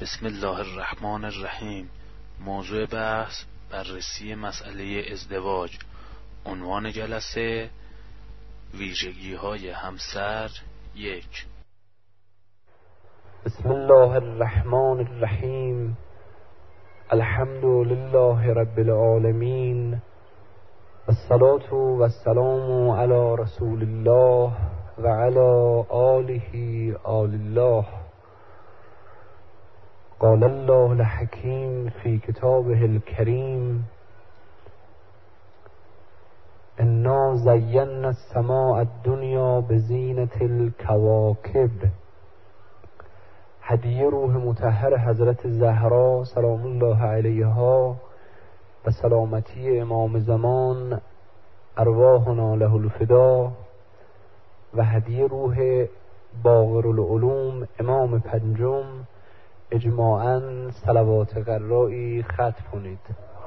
بسم الله الرحمن الرحیم. موضوع بحث بررسی مسئله ازدواج. عنوان جلسه ویژگی‌های همسر 1. بسم الله الرحمن الرحیم. الحمد لله رب العالمین، والصلاة والسلام علی رسول الله و علی آله آل الله. قال الله الحکیم فی کتابه الکریم: انا زینا السماء الدنیا بزینة الکواکب. هدیه روح مطهر حضرت زهرا سلام الله علیها و سلامتی امام زمان ارواحنا له الفدا، و هدیه روح باقر العلوم امام پنجم. اجماعاً صلوات قرایی ختم کنید.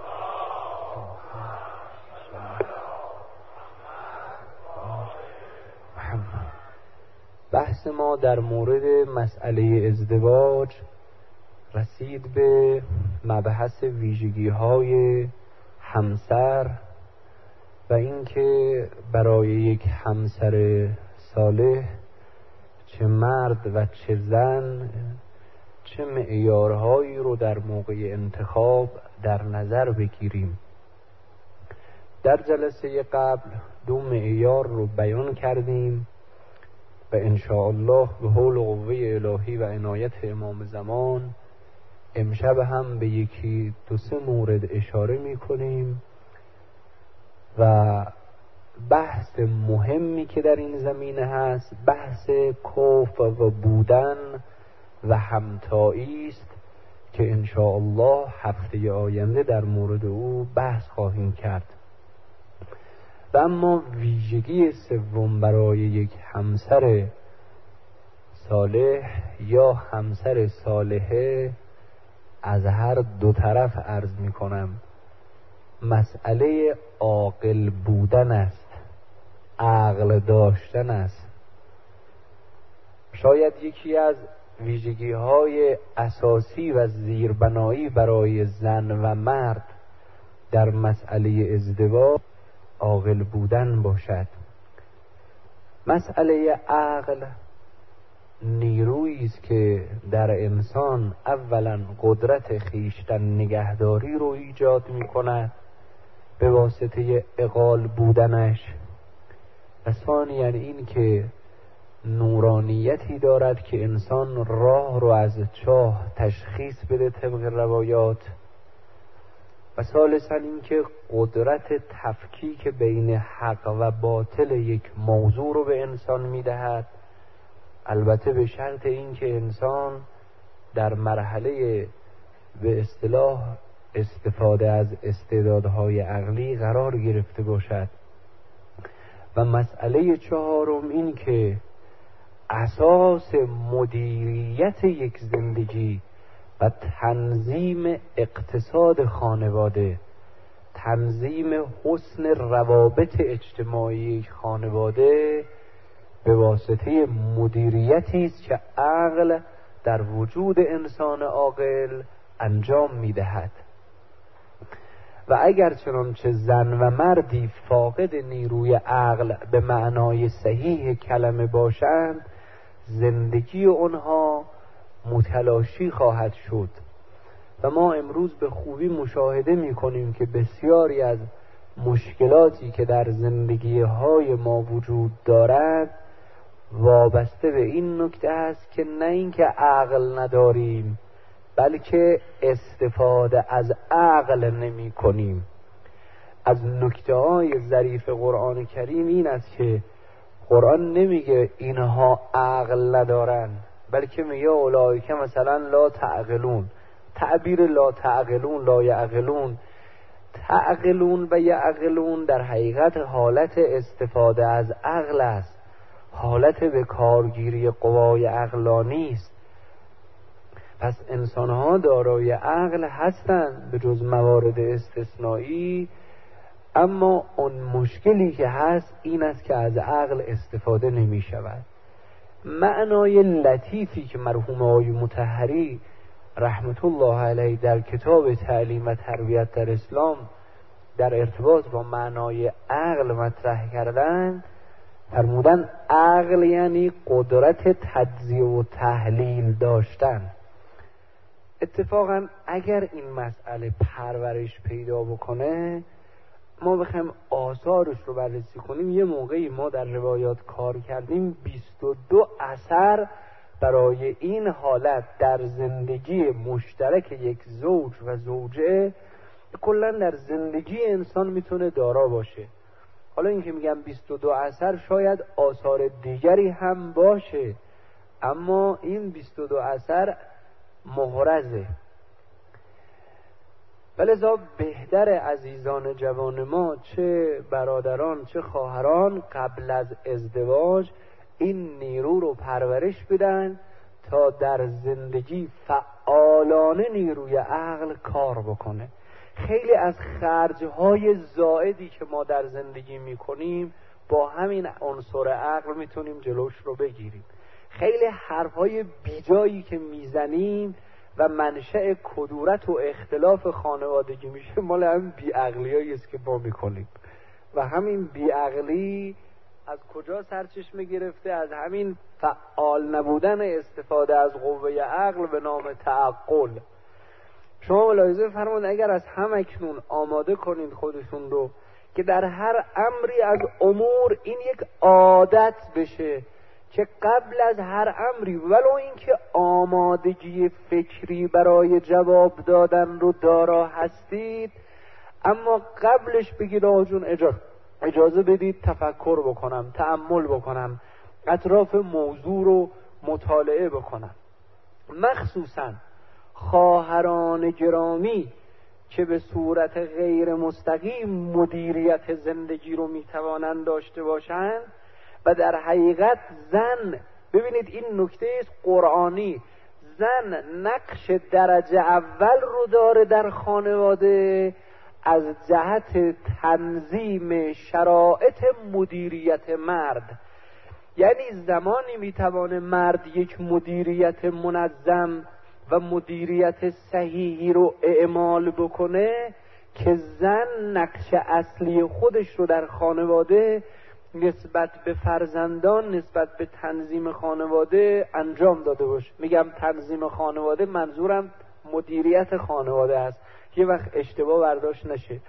بحث ما در مورد مسئله ازدواج رسید به مبحث ویژگی‌های همسر و اینکه برای یک همسر صالح چه مرد و چه زن چه معیارهایی رو در موقع انتخاب در نظر بگیریم. در جلسه قبل 2 معیار رو بیان کردیم و انشاءالله به حول و قوه الهی و عنایت امام زمان امشب هم به 1-2 مورد اشاره میکنیم و بحث مهمی که در این زمینه هست بحث کفو و بودن و همتایی است که انشاءالله هفته آینده در مورد او بحث خواهیم کرد. و اما ویژگی سوم برای یک همسر صالح یا همسر صالحه از هر 2 طرف عرض می کنم، مسئله عاقل بودن است، عقل داشتن است. شاید یکی از ویژگی‌های اساسی و زیربنایی برای زن و مرد در مسئله ازدواج عاقل بودن باشد. مسئله عقل نیرویی است که در انسان اولا قدرت خویشتن نگهداری رو ایجاد می‌کند به واسطه عقال بودنش، و ثانیاً این که نورانیتی دارد که انسان راه رو از چاه تشخیص بده طبق روایات، و ثالثاً این که قدرت تفکیک بین حق و باطل یک موضوع رو به انسان میدهد، البته به شرط این که انسان در مرحله به اصطلاح استفاده از استعدادهای عقلی قرار گرفته باشد. و مسئله 4 این که اساس مدیریت یک زندگی و تنظیم اقتصاد خانواده، تنظیم حسن روابط اجتماعی یک خانواده به واسطه مدیریتی است که عقل در وجود انسان عاقل انجام می‌دهد. و اگر چنانچه زن و مردی فاقد نیروی عقل به معنای صحیح کلمه باشند، زندگی آنها متلاشی خواهد شد. و ما امروز به خوبی مشاهده می‌کنیم که بسیاری از مشکلاتی که در زندگی‌های ما وجود دارد وابسته به این نکته است که نه اینکه عقل نداریم بلکه استفاده از عقل نمی کنیم. از نکته‌های ظریف قرآن کریم این است که قرآن نمیگه اینها عقل ندارن، بلکه میگه اولئک مثلا لا تعقلون. تعبیر لا تعقلون، لا یعقلون، تعقلون و یعقلون در حقیقت حالت استفاده از عقل است، حالت به کارگیری قوای عقلانی است. پس انسان‌ها دارای عقل هستند به جز موارد استثنایی، اما اون مشکلی که هست این است که از عقل استفاده نمی شود. معنای لطیفی که مرحوم آقای مطهری رحمت الله علیه در کتاب تعلیم و تربیت در اسلام در ارتباط با معنای عقل مطرح کردن، فرمودن عقل یعنی قدرت تجزیه و تحلیل داشتن. اتفاقا اگر این مسئله پرورش پیدا بکنه، ما بخوایم آثارش رو بررسی کنیم، یه موقعی ما در روایات کار کردیم 22 اثر برای این حالت در زندگی مشترک یک زوج و زوجه کلا در زندگی انسان میتونه دارا باشه. حالا این که میگم 22 اثر شاید آثار دیگری هم باشه، اما این 22 اثر محرزه. ولذا بهتر عزیزان جوان ما، چه برادران چه خواهران، قبل از ازدواج این نیرو رو پرورش بدن تا در زندگی فعالانه نیروی عقل کار بکنه. خیلی از خرجهای زائدی که ما در زندگی میکنیم با همین عنصر عقل میتونیم جلوش رو بگیریم. خیلی حرفهای بیجایی که میزنیم و منشأ کدورت و اختلاف خانوادگی میشه مال همین بیعقلیایی است که ما میکنیم. و همین بیعقلی از کجا سرچشمه گرفته؟ از همین فعال نبودن استفاده از قوه عقل به نام تعقل. شما ملاحظه فرمودید اگر از همکنون آماده کنید خودشون رو که در هر امری از امور این یک عادت بشه که قبل از هر امری، ولو اینکه آمادگی فکری برای جواب دادن رو دارا هستید، اما قبلش بگید آقا جون اجازه بدید تفکر بکنم، تأمل بکنم، اطراف موضوع رو مطالعه بکنم. مخصوصاً خواهران گرامی که به صورت غیر مستقیم مدیریت زندگی رو میتوانند داشته باشند و در حقیقت زن، ببینید این نکته قرآنی، زن نقش درجه اول رو داره در خانواده از جهت تنظیم شرایط مدیریت مرد. یعنی زمانی میتوانه مرد یک مدیریت منظم و مدیریت صحیحی رو اعمال بکنه که زن نقش اصلی خودش رو در خانواده نسبت به فرزندان، نسبت به تنظیم خانواده انجام داده باشه. میگم تنظیم خانواده، منظورم مدیریت خانواده است، یه وقت اشتباه برداشت نشه.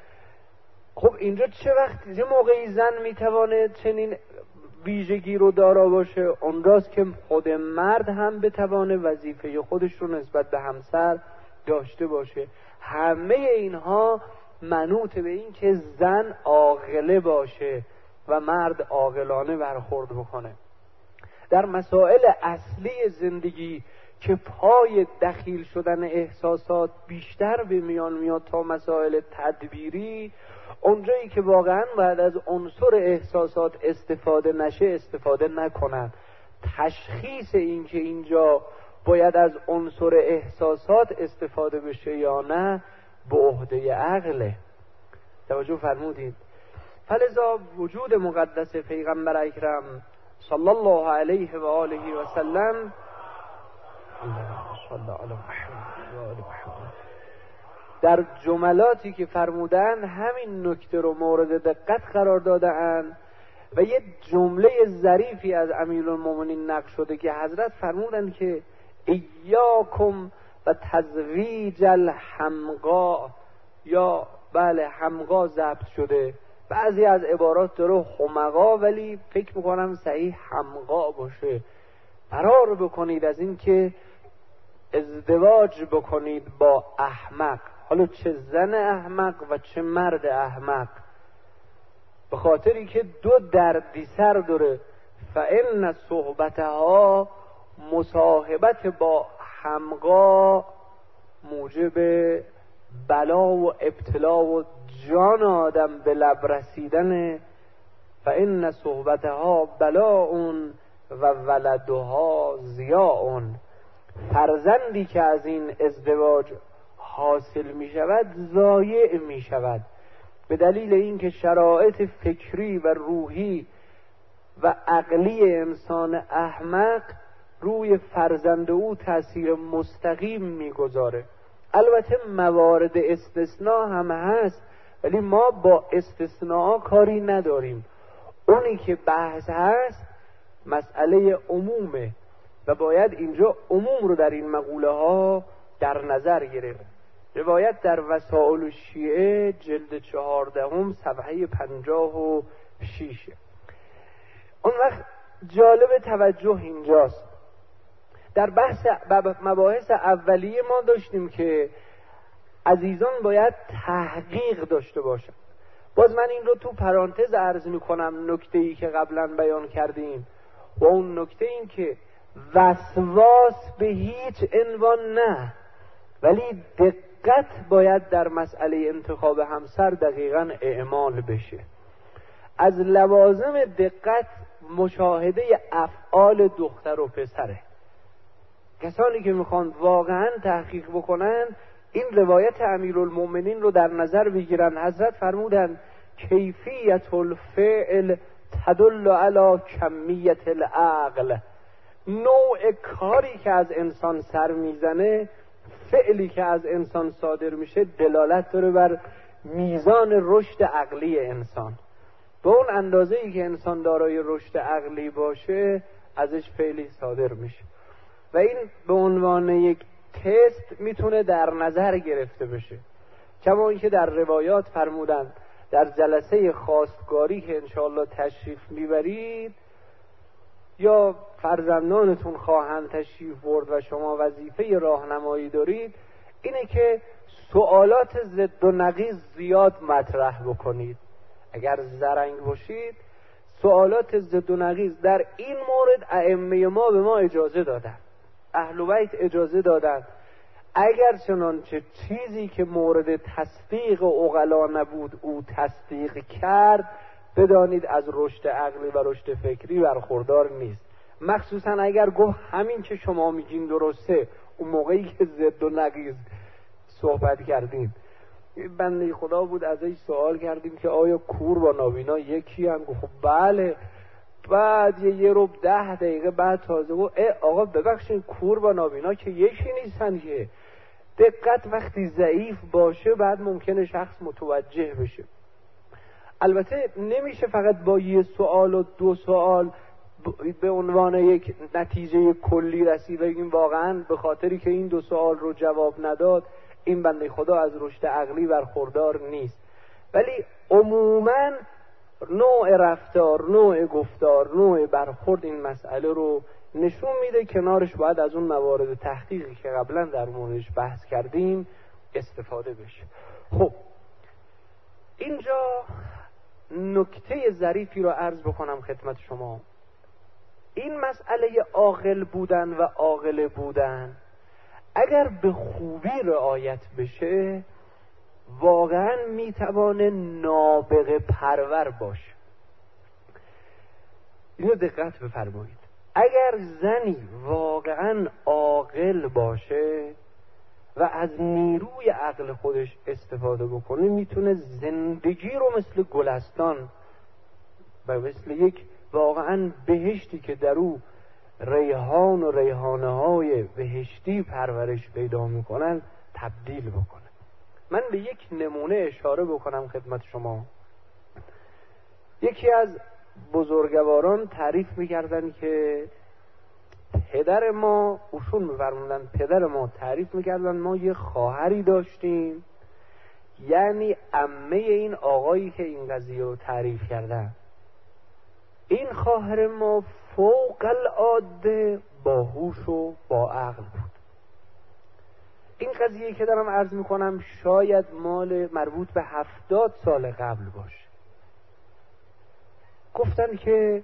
خب اینجا چه وقت، چه موقعی زن میتوانه چنین ویژگی رو دارا باشه؟ اونجاست که خود مرد هم بتوانه وظیفه خودش رو نسبت به همسر داشته باشه. همه اینها منوط به این که زن عاقله باشه و مرد عاقلانه برخورد بکنه. در مسائل اصلی زندگی که پای دخیل شدن احساسات بیشتر به میان میاد تا مسائل تدبیری، اونجایی که واقعا باید از عنصر احساسات استفاده نشه استفاده نکنن. تشخیص این که اینجا باید از عنصر احساسات استفاده بشه یا نه به عهده عقله. توجه فرمودید؟ فلذا وجود مقدس پیغمبر اکرم صلی الله علیه و آله و سلم در جملاتی که فرمودن همین نکته رو مورد دقت قرار دادن و یه جمله ظریفی از امیرالمومنین نقل شده که حضرت فرمودن که ایاکم و تزویج الحمقا، یا بله حمقا ضبط شده، بعضی از عبارات داره حمقا، ولی فکر میکنم صحیح حمقا باشه. فرار بکنید از این که ازدواج بکنید با احمق، حالا چه زن احمق و چه مرد احمق، به خاطری که دو دردسر داره. فإن صحبتها، مصاحبت با حمقا موجب بلا و ابتلا و جان آدم به لب رسیدن. فإن صحبتها بلاء و ولدها ضیاء، فرزندی که از این ازدواج حاصل می شود ضایع می شود به دلیل اینکه شرایط فکری و روحی و عقلی انسان احمق روی فرزند او تأثیر مستقیم میگذاره. البته موارد استثناء هم هست، ولی ما با استثناء کاری نداریم. اونی که بحث هست مسئله عمومه و باید اینجا عموم رو در این مقوله ها در نظر گرفت. روایت در وسائل الشیعه جلد 14 صفحه 56. اون وقت جالب توجه اینجاست، در بحث مباحث اولیه ما داشتیم که عزیزان باید تحقیق داشته باشن. باز من این رو تو پرانتز عرض میکنم، نکته‌ای که قبلا بیان کردیم و اون نکته این که وسواس به هیچ عنوان نه، ولی دقت باید در مسئله انتخاب همسر دقیقاً اعمال بشه. از لوازم دقت مشاهده افعال دختر و پسره. کسانی که میخوان واقعاً تحقیق بکنن این روایت امیرالمومنین رو در نظر بگیرن. حضرت فرمودن کیفیت الفعل تدل علی کمیت العقل. نوع کاری که از انسان سر میزنه، فعلی که از انسان صادر میشه، دلالت داره بر میزان رشد عقلی انسان. به اون اندازه‌ای که انسان دارای رشد عقلی باشه ازش فعلی صادر میشه و این به عنوان یک تست میتونه در نظر گرفته بشه. کما اینکه در روایات فرمودن در جلسه خواستگاری که انشاءالله تشریف میبرید یا فرزندانتون خواهند تشریف برد و شما وظیفه راهنمایی دارید، اینه که سوالات ضد و نقیض زیاد مطرح بکنید. اگر زرنگ باشید سوالات ضد و نقیض در این مورد ائمه ما به ما اجازه دادن، اهل بیت اجازه دادن. اگر چنانچه چیزی که مورد تصدیق عقلا نبود او تصدیق کرد، بدانید از رشد عقلی و رشد فکری برخوردار نیست. مخصوصا اگر گفت همین که شما میگین درسته، اون موقعی که ضد و نقیض صحبت کردیم. بنده خدا بود ازش سوال کردیم که آیا کور با نابینا یکی هم؟ گفت بله. بعد یه رو 10 دقیقه بعد تازه گفت آقا ببخشید کور با نابینا که یکی نیستن که. دقت وقتی ضعیف باشه بعد ممکنه شخص متوجه بشه. البته نمیشه فقط با یه سوال و 2 سوال به عنوان یک نتیجه کلی رسید. بگیم واقعا به خاطری که این 2 سوال رو جواب نداد این بنده خدا از رشد عقلی برخوردار نیست. ولی عموما نوع رفتار، نوع گفتار، نوع برخورد این مسئله رو نشون میده. کنارش باید از اون موارد تحقیقی که قبلا در موردش بحث کردیم استفاده بشه. خب اینجا نکته ظریفی رو عرض بکنم خدمت شما. این مسئله عاقل بودن و عاقله بودن اگر به خوبی رعایت بشه واقعا میتوانه نابغه پرور باشه. اینو دقت بفرمایید. اگر زنی واقعا عاقل باشه و از نیروی عقل خودش استفاده بکنه، میتونه زندگی رو مثل گلستان و مثل یک واقعا بهشتی که در او ریحان و ریحانه های بهشتی پرورش پیدا میکنن تبدیل بکنه. من به یک نمونه اشاره بکنم خدمت شما. یکی از بزرگواران تعریف میکردن که پدر ما، اوشون میفرمودن پدر ما تعریف میکردن ما یه خواهری داشتیم، یعنی عمه این آقایی که این قضیه رو تعریف کردن. این خواهر ما فوق العاده باهوش و با عقل بود. این قضیه که دارم عرض میکنم شاید مال مربوط به 70 سال قبل باشه. گفتن که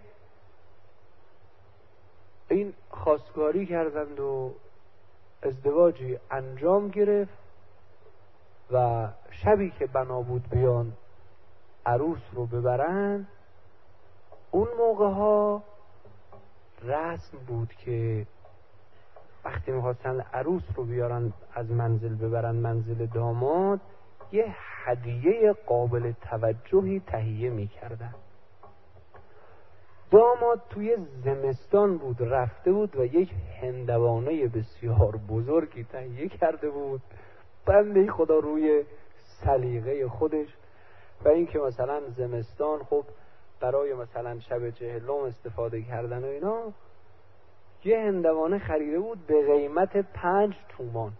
این خواستگاری کردند و ازدواجی انجام گرفت و شبی که بنا بود بیان عروس رو ببرن، اون موقع ها رسم بود که وقتی میخواستن عروس رو بیارن از منزل ببرن منزل داماد، یه هدیه قابل توجهی تهیه میکردن. داماد توی زمستان بود، رفته بود و یک هندوانه بسیار بزرگی تهیه کرده بود، بنده خدا روی سلیقه خودش و این که مثلا زمستان خب برای مثلا شب چهلم استفاده کردن و اینا، یه هندوانه خریده بود به قیمت 5 تومان.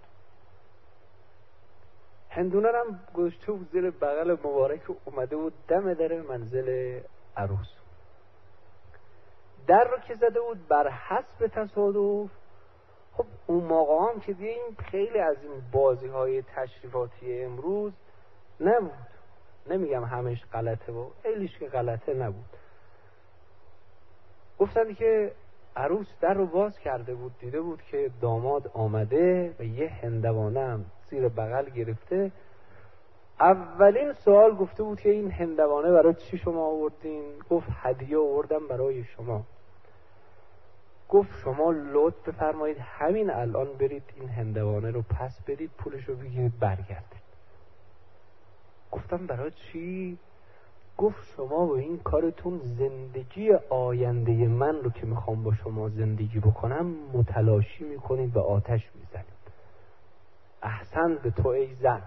هندونه هم گذاشته بود زیر بغل مبارک، اومده بود دم در منزل عروس. در رو که زده بود بر حسب تصادف، خب اون موقع هم که دیگه این خیلی از این بازی های تشریفاتی امروز نبود، نمیگم همش غلطه و خیلیش که غلطه نبود. گفتن که عروس در رو باز کرده بود، دیده بود که داماد آمده و یه هندوانه هم زیر بغل گرفته. اولین سوال گفته بود که این هندوانه برای چی شما آوردین؟ گفت هدیه آوردم برای شما. گفت شما لطف بفرمایید همین الان برید این هندوانه رو پس بدید، پولش رو بگیرید برگردید. گفتم برای چی؟ گفت شما با این کارتون زندگی آینده من رو که میخوام با شما زندگی بکنم متلاشی میکنید و آتش میزنید. احسن به تو ای زن.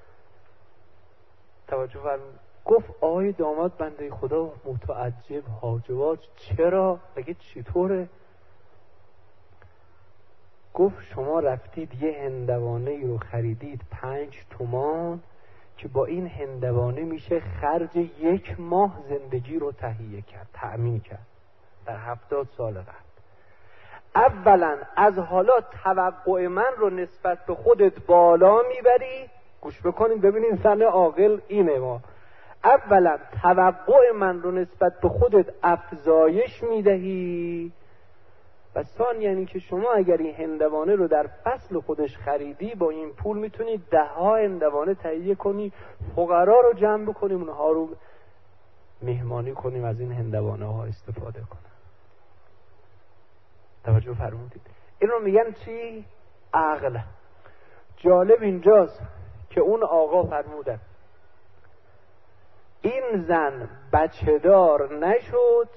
توجه فرمایید. گفت آقای داماد بنده خدا متعجب حاجواج، چرا؟ بگه چطوره؟ گفت شما رفتید یه هندوانه رو خریدید 5 تومان که با این هندوانه میشه خرج 1 ماه زندگی رو تهیه کرد، تأمین کرد در 70 سال قبل. اولا از حالا توقع من رو نسبت به خودت بالا میبری. گوش بکنید ببینید زن عاقل اینه. ما اولا توقع من رو نسبت به خودت افزایش میدهی و ثانیاً یعنی که شما اگر این هندوانه رو در فصل خودش خریدی با این پول میتونی 10 هندوانه تهیه کنی، فقرا رو جمع بکنیم، اونها رو مهمانی کنیم، از این هندوانه ها استفاده کنیم. توجه فرمودید؟ این رو میگن چی؟ عقل. جالب اینجاست که اون آقا فرمودن این زن بچه دار نشد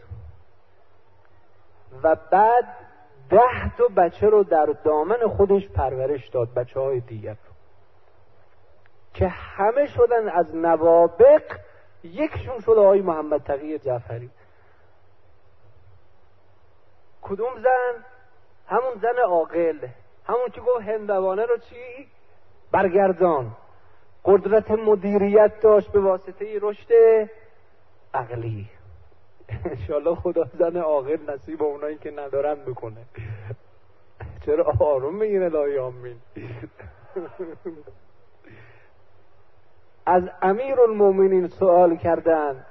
و بعد 10 تا بچه رو در دامن خودش پرورش داد، بچه های دیگر رو که همه شدن از نوابق. یکشون شد آقای محمد تقی جعفری. کدوم زن؟ همون زن عاقل، همون که گفت هندوانه رو چی؟ برگردان. قدرت مدیریت داشت به واسطه رشد عقلی. انشالله خدا زن عاقل نصیب اونایی که ندارن بکنه. چرا آروم میگین الهی آمین. از امیرالمومنین سوال کردن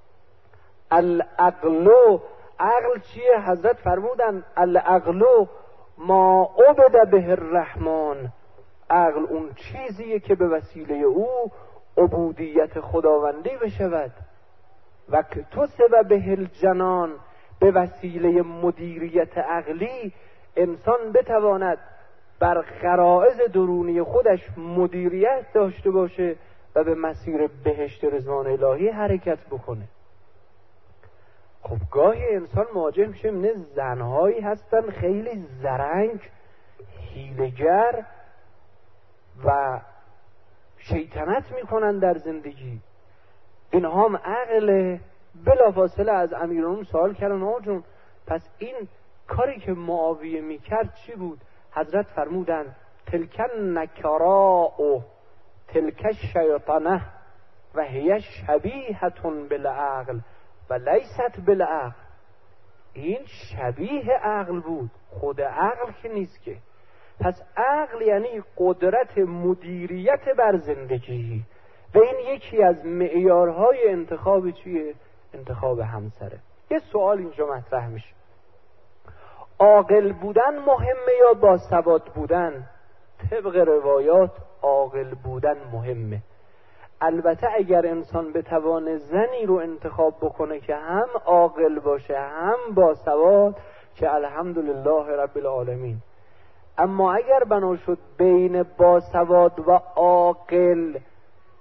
العقل، عقل چیه؟ حضرت فرمودن العقل ما عبد به الرحمن، عقل اون چیزیه که به وسیله او عبودیت خداوندی بشود. و که تو سبب به الجنان، به وسیله مدیریت عقلی انسان بتواند بر غرایز درونی خودش مدیریت داشته باشه و به مسیر بهشت رضوان الهی حرکت بکنه. خب گاهی انسان مواجه میشه نه زنهایی هستن خیلی زرنگ، حیله‌گر و شیطنت میکنن در زندگی. اینها هم عقل. بلافاصله از امیرالمومنین سوال کردن آقا جون پس این کاری که معاویه میکرد چی بود؟ حضرت فرمودن تلک نکراء تلک الشیطانه و هی شبیهة بالعقل و لیست بالعقل. این شبیه عقل بود، خود عقل که نیست که. پس عقل یعنی قدرت مدیریت بر زندگی و این یکی از معیارهای انتخاب چیه؟ انتخاب همسره. یه سوال اینجا مطرح میشه، عاقل بودن مهمه یا باسواد بودن؟ طبق روایات عاقل بودن مهمه. البته اگر انسان بتوانه زنی رو انتخاب بکنه که هم عاقل باشه هم باسواد، که الحمدلله رب العالمین. اما اگر بنا شد بین باسواد و عاقل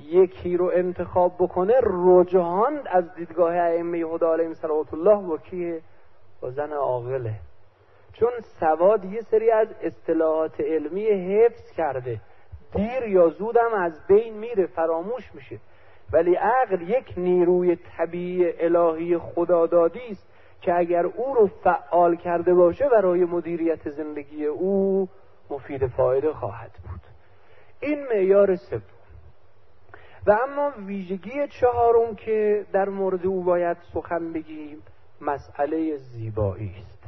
یکی رو انتخاب بکنه، رجحان از دیدگاه ائمه هدی علیهم صلوات الله با کیه؟ با زن عاقله. چون سواد یه سری از اصطلاحات علمی حفظ کرده، دیر یا زودم از بین میره، فراموش میشه. ولی عقل یک نیروی طبیعی الهی خدادادی است که اگر او رو فعال کرده باشه برای مدیریت زندگی او مفید فایده خواهد بود. این معیار سوم. و اما ویژگی چهارم که در مورد او باید سخن بگیم مسئله زیبایی است.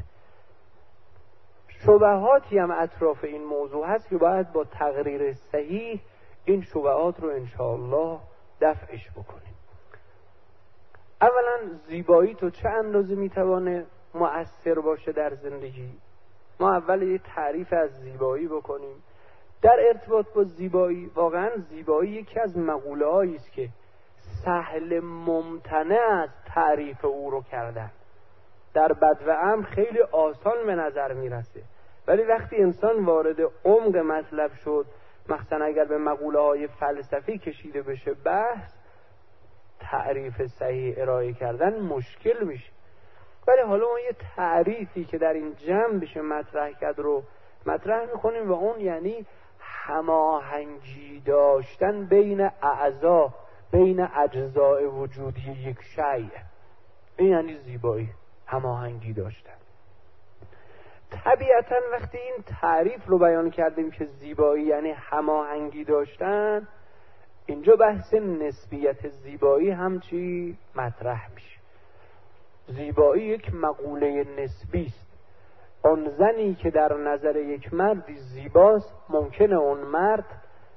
شبهاتی هم اطراف این موضوع هست که باید با تقریر صحیح این شبهات رو انشاءالله دفعش بکنیم. اولا زیبایی تو چه اندازه میتوانه مؤثر باشه در زندگی؟ ما اول یه تعریف از زیبایی بکنیم. در ارتباط با زیبایی، واقعا زیبایی یکی از مقوله هایی است که سهل ممتنع است تعریف او رو کردن. در بد و امر خیلی آسان به نظر میرسه، ولی وقتی انسان وارد عمق مطلب شد، مثلا اگر به مقوله های فلسفی کشیده بشه بحث، تعریف صحیح ارائه کردن مشکل میشه. ولی حالا ما یه تعریفی که در این جمع بشه مطرح کرد رو مطرح میکنیم و اون یعنی هماهنگی داشتن بین اعضا، بین اجزای وجودی یک شیء. این یعنی زیبایی، هماهنگی داشتن. طبیعتا وقتی این تعریف رو بیان کردیم که زیبایی یعنی هماهنگی داشتن، اینجا بحث نسبیت زیبایی هم چی مطرح میشه. زیبایی یک مقوله نسبی است. اون زنی که در نظر یک مردی زیباست، ممکنه اون مرد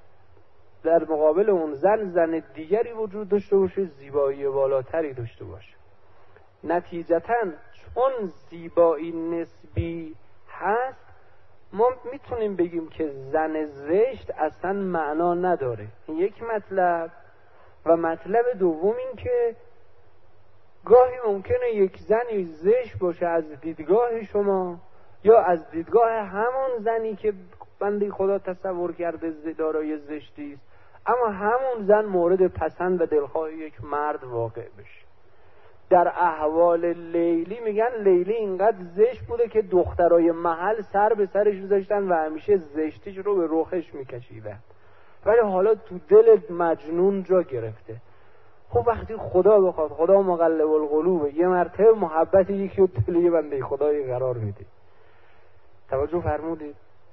در مقابل اون زن دیگری وجود داشته باشه، زیبایی بالاتری داشته باشه. نتیجتاً چون زیبایی نسبی هست، ما میتونیم بگیم که زن زشت اصلا معنا نداره. این یک مطلب. و مطلب دوم این که گاهی ممکنه یک زنی زشت باشه از دیدگاه شما یا از دیدگاه همون زنی که بنده خدا تصور کرده دارای زشتی است، اما همون زن مورد پسند و دلخواه یک مرد واقع بشه. در احوال لیلی میگن لیلی اینقدر زشت بوده که دخترای محل سر به سرش میذاشتن و همیشه زشتیش رو به رخش میکشیدن، ولی حالا تو دل مجنون جا گرفته. خب وقتی خدا بخواد، خدا مقلب القلوب، یه مرتبه محبت یکی رو دل یه بنده خدایی قرار میده. توجه فرمودید؟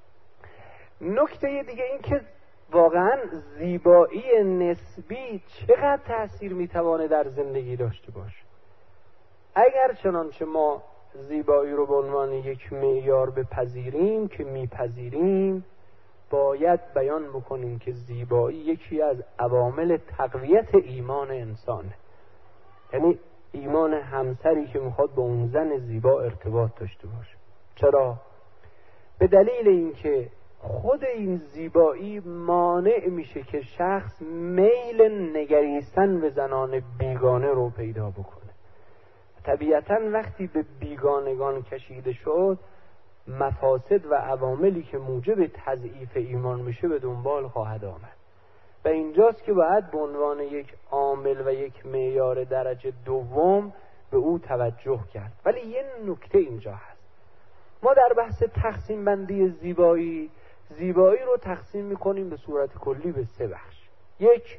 نکته دیگه این که واقعا زیبایی نسبی چقدر تأثیر میتوانه در زندگی داشته باشه. اگر چنانچه ما زیبایی رو به عنوان یک معیار بپذیریم که میپذیریم، باید بیان بکنیم که زیبایی یکی از عوامل تقویت ایمان انسانه. یعنی ایمان همسری که میخواد با اون زن زیبا ارتباط داشته باشه. چرا؟ به دلیل اینکه خود این زیبایی مانع میشه که شخص میل نگریستن به زنان بیگانه رو پیدا بکنه. طبیعتاً وقتی به بیگانگان کشیده شد، مفاسد و عواملی که موجب تضعیف ایمان میشه به دنبال خواهد آمد و اینجاست که باید به عنوان یک عامل و یک معیار درجه دوم به او توجه کرد. ولی یه نکته اینجا هست. ما در بحث تقسیم بندی زیبایی رو تقسیم میکنیم به صورت کلی به 3 بخش. یک،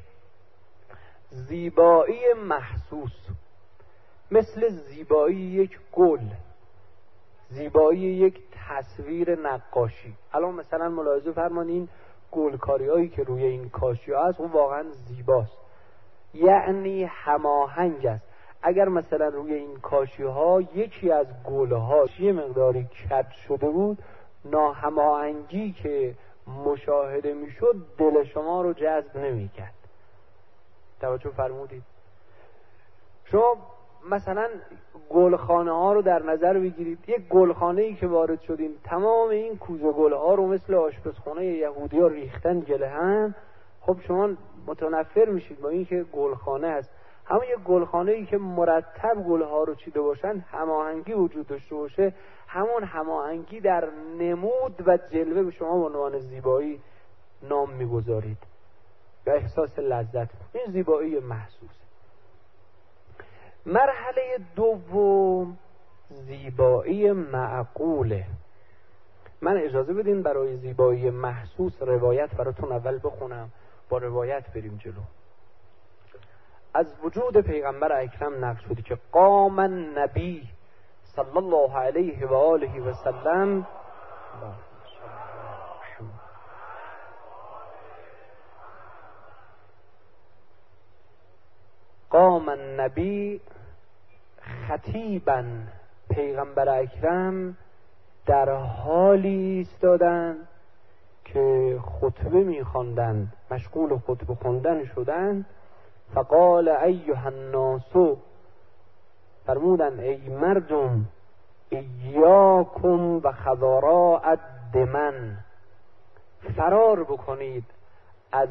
زیبایی محسوس، مثل زیبایی یک گل، زیبایی یک تصویر نقاشی. الان مثلا ملاحظه فرمایید این گلکاری هایی که روی این کاشی ها هست، اون واقعا زیباست، یعنی هماهنگ است. اگر مثلا روی این کاشی ها یکی از گل ها یه مقداری کج شده بود، ناهماهنگی که مشاهده میشد دل شما رو جذب نمیکرد. توجه فرمودید؟ شما مثلا گلخانه ها رو در نظر بگیرید. یک گلخانه ای که وارد شدین، تمام این کوزه گل ها رو مثل آشپزخانه یهودی ها ریختن گله هم. خب شما متنفر میشید با این که گلخانه است. همون یک گلخانه ای که مرتب گل ها رو چیده باشن، هماهنگی وجود داشته باشه، همون هماهنگی در نمود و جلوه به شما به عنوان زیبایی نام میگذارید. یا احساس لذت. این زیبایی محسوس. مرحله دوم زیبایی معقوله. من اجازه بدین برای زیبایی محسوس روایت براتون اول بخونم، با روایت بریم جلو. از وجود پیغمبر اکرم نقل شده که قام النبی صلی الله علیه و آله و سلم قام النبی خطیبا، پیغمبر اکرم در حالی ایستادند که خطبه می‌خواندند، مشغول خطبه خوندن شدند. فقال ایها الناس، فرمودند ای مردم، ایاکم و خضراء الدمن، فرار بکنید از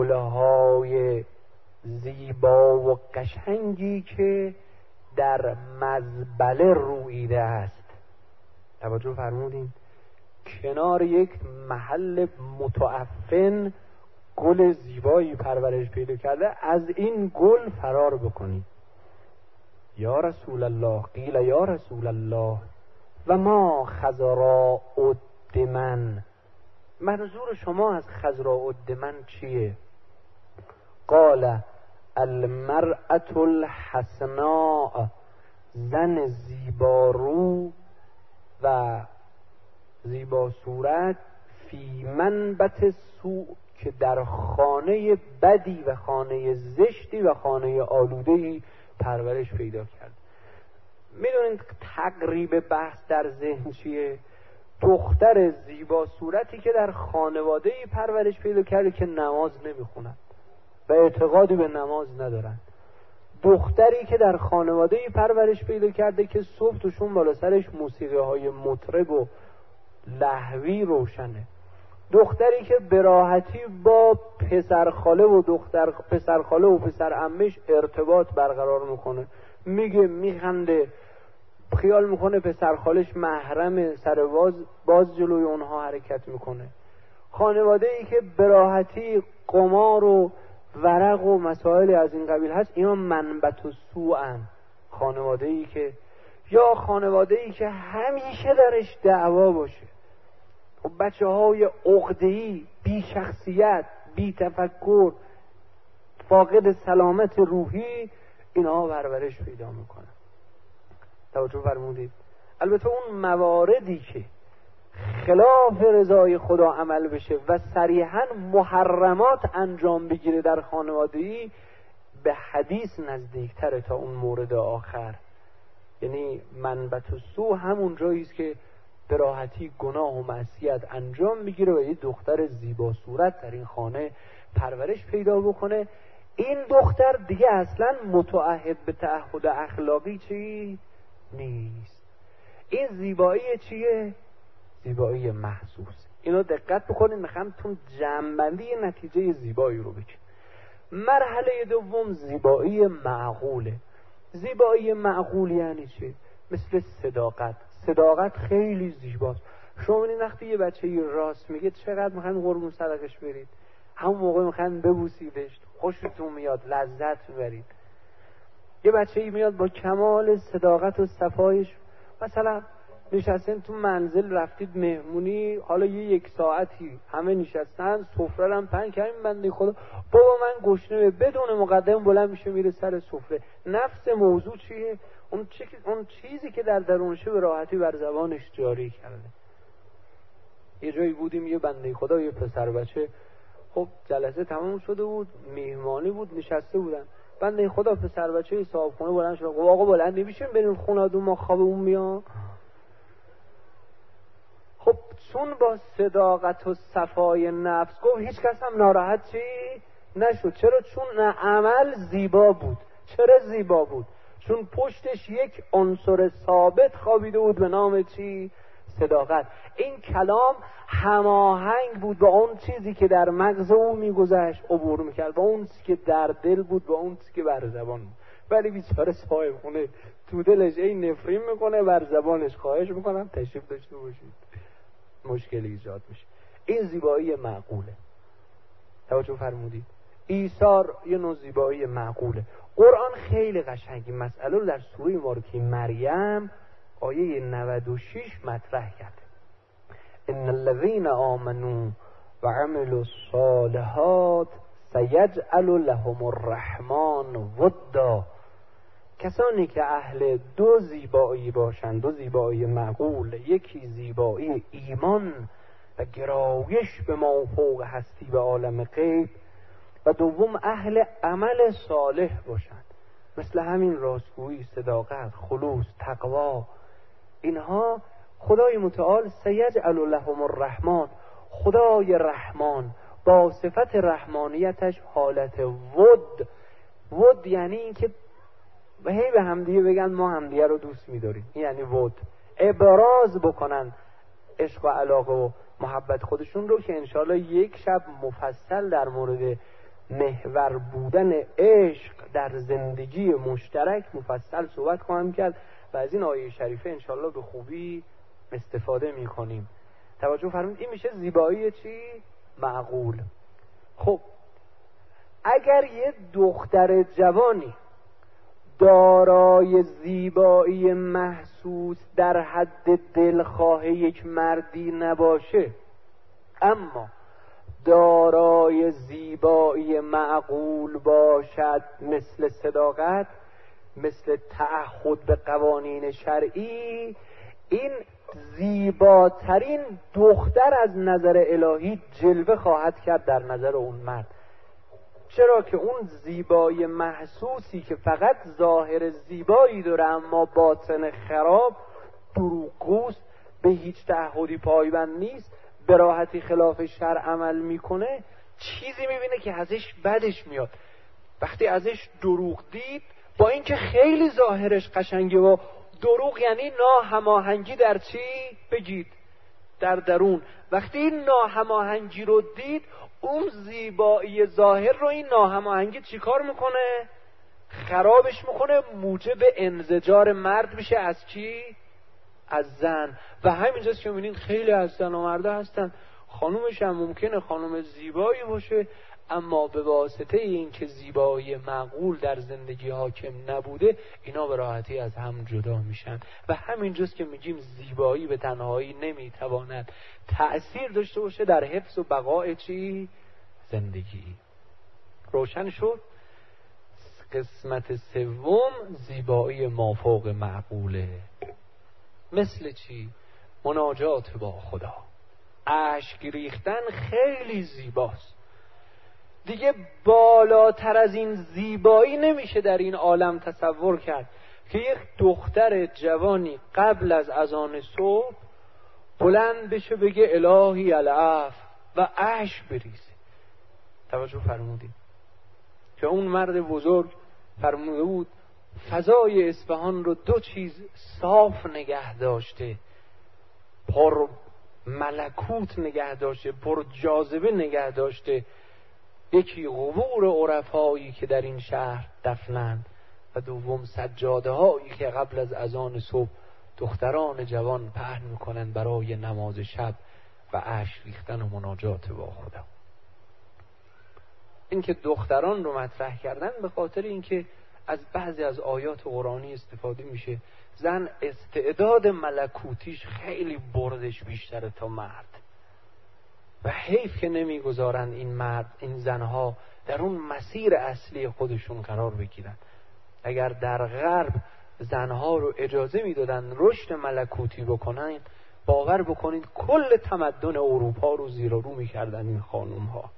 گلهای زیبا و قشنگی که در مزبله رویده است. توجه فرمودین؟ کنار یک محل متعفن گل زیبایی پرورش پیدا کرده، از این گل فرار بکنید. یا رسول الله، قیل یا رسول الله و ما خضراء الدمن، منظور شما از خضراء الدمن چیه؟ قال المرأة الحسناء، زن زیبارو و زیبا صورت، فی منبت سوء، که در خانه بدی و خانه زشتی و خانه آلودهی پرورش پیدا کرد. میدونید تقریب بحث در ذهن چیه؟ دختر زیبا صورتی که در خانوادهی پرورش پیدا کرده که نماز نمیخونن و اعتقادی به نماز ندارن. دختری که در خانوادهی پرورش پیدا کرده که صبح توشون بالا سرش موسیقی های مطرب و لهوی روشنه. دختری که به راحتی با پسرخاله و پسرخاله و پسر عمش ارتباط برقرار میکنه، میگه میخنده، خیال میکنه پسرخالش محرم، سر باز جلوی اونها حرکت میکنه. خانواده ای که به راحتی قمار و ورق و مسائل از این قبیل هست، اینا منبت و سوءن. خانواده ای که یا خانواده ای که همیشه درش دعوا باشه، خب بچه های عقده‌ای، بی شخصیت، بی تفکر، فاقد سلامت روحی، اینها پرورش پیدا میکنن. توجه فرمودید؟ البته اون مواردی که خلاف رضای خدا عمل بشه و صریحاً محرمات انجام بگیره در خانواده‌ای، به حدیث نزدیکتره تا اون مورد آخر. یعنی منبت سو همون جایی است که به راحتی گناه و معصیت انجام میگیره و یه دختر زیبا صورت در این خانه پرورش پیدا بکنه. این دختر دیگه اصلا متعهد به تعهد اخلاقی چی نیست. این زیبایی چیه؟ زیبایی محسوس. اینو دقت بکنید، میخوام تون جمع‌بندی نتیجه زیبایی رو بگم. مرحله دوم زیبایی معقوله. زیبایی معقول یعنی چی؟ مثل صداقت. صداقت خیلی زیباست. شما این وقتی یه بچه راست میگه چقدر میخواین قربون صدقش برید، همون موقع میخواین ببوسیدش، خوشتون میاد، لذت میبرید. یه بچه‌ای میاد با کمال صداقت و صفایش، مثلا نشستین تو منزل، رفتید مهمونی، حالا یک ساعتی همه نشستن، سفره هم پهن کردیم، بنده خدا بابا من گشنمه، بدون مقدمه بلند میشه میره سر سفره. نفس موضوع چیه؟ اون چیزی که در درونشه به راحتی بر زبانش جاری کرده. یه جایی بودیم، یه بنده خدا، یه پسر بچه، خب جلسه تمام شده بود، مهمانی بود، نشسته بودن، بنده خدا پسر بچه صاحب خونه بلند شد، گفت آقا بلند نمیشیم بریم خونه دو ما خوابمون میاد. خب چون با صداقت و صفای نفس گفت، هیچ کس هم ناراحت چی نشد. چرا؟ چون عمل زیبا بود. چرا زیبا بود؟ چون پشتش یک عنصر ثابت خوابیده بود به نام چی؟ صداقت. این کلام هماهنگ بود با اون چیزی که در مغز او میگذشت، عبور میکرد، با اون چیزی که در دل بود، با اون چیزی که بر زبان بود. ولی بیچاره صاحب خونه تو دلش این نفرین میکنه، بر زبانش خواهش میکنم تشریف داشته باشید، مشکلی ایجاد میشه. این زیبایی معقوله. توجه فرمودید؟ ایثار یه نوع زیبایی معقوله. قرآن خیلی قشنگ این مسئله رو در سوره مبارکه مریم آیه 96 مطرح کرد. ان الذين آمنوا وعملوا الصالحات سیجعل لهم الرحمن ودا. کسانی که اهل دو زیبایی باشند، دو زیبایی معقول، یکی زیبایی ایمان و گرایش به مافوق هستی به عالم غیب و دوم اهل عمل صالح باشند، مثل همین راستگویی، صداقت، خلوص، تقوا. اینها خدای متعال سیجعل لهم الرحمن، خدای رحمان با صفت رحمانیتش حالت ود یعنی این که هی به همدیگه بگن ما همدیگه رو دوست می‌داریم، یعنی ود، ابراز بکنن عشق و علاقه و محبت خودشون رو، که انشاءالله یک شب مفصل در مورد محور بودن عشق در زندگی مشترک مفصل صحبت خواهم کرد و از این آیه شریفه انشاءالله به خوبی استفاده می‌کنیم. توجه فرمایید. این میشه زیبایی چی؟ معقول. خب اگر یه دختر جوانی دارای زیبایی محسوس در حد دلخواه یک مردی نباشه، اما دارای زیبایی معقول باشد، مثل صداقت، مثل تعهد به قوانین شرعی، این زیباترین دختر از نظر الهی جلوه خواهد کرد در نظر اون مرد. چرا که اون زیبایی محسوسی که فقط ظاهر زیبایی داره اما باطن خراب، دروغگوست، به هیچ تعهدی پایبند نیست، به راحتی خلاف شرع عمل میکنه، چیزی میبینه که ازش بدش میاد. وقتی ازش دروغ دید، با اینکه خیلی ظاهرش قشنگه و دروغ یعنی ناهماهنگی در چی؟ بگید در درون. وقتی این ناهماهنگی رو دید، اون زیبایی ظاهر رو این ناهماهنگی چیکار میکنه؟ خرابش میکنه، موجب انزجار مرد میشه از چی؟ از زن. و همینجاست که میبینید خیلی از زن و مرده هستن خانومش هم ممکنه خانوم زیبایی باشه، اما به واسطه این که زیبایی معقول در زندگی حاکم نبوده، اینا به راحتی از هم جدا میشن. و همینجاست که میگیم زیبایی به تنهایی نمیتواند تأثیر داشته باشه در حفظ و بقای چی؟ زندگی. روشن شد؟ قسمت سوم زیبایی مافوق معقوله. مثل چی؟ مناجات با خدا. اشک ریختن خیلی زیباست. دیگه بالاتر از این زیبایی نمیشه در این عالم تصور کرد که یک دختر جوانی قبل از اذان صبح بلند بشه بگه الهی العفو و اشک بریزه. توجه فرمودید که اون مرد بزرگ فرموده بود فضای اصفهان رو دو چیز صاف نگه داشته، پر ملکوت نگه داشته، پر جاذبه نگه داشته. یکی قبور عرفایی که در این شهر دفنند و دوم سجاده هایی که قبل از اذان صبح دختران جوان پهن میکنن برای نماز شب و اشک ریختن و مناجات با خدا. این که دختران رو مطرح کردن به خاطر اینکه از بعضی از آیات قرآنی استفاده میشه. زن استعداد ملکوتیش خیلی بردش بیشتره تا مرد و حیف که نمیگذارن این زنها در اون مسیر اصلی خودشون قرار بگیرن. اگر در غرب زنها رو اجازه میدادن رشد ملکوتی بکنن، باور بکنید کل تمدن اروپا رو زیر و رو میکردن این خانوم ها.